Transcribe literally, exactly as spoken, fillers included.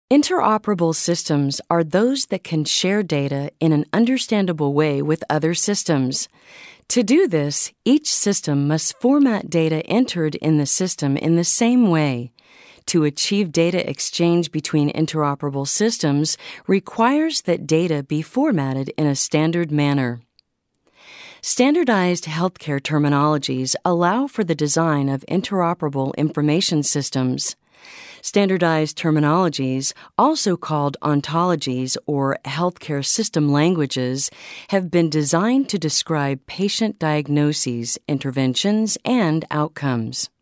Interoperable systems are those that can share data in an understandable way with other systems. To do this, each system must format data entered in the system in the same way. To achieve data exchange between interoperable systems requires that data be formatted in a standard manner. Standardized healthcare terminologies allow for the design of interoperable information systems. Standardized terminologies, also called ontologies or healthcare system languages, have been designed to describe patient diagnoses, interventions, and outcomes.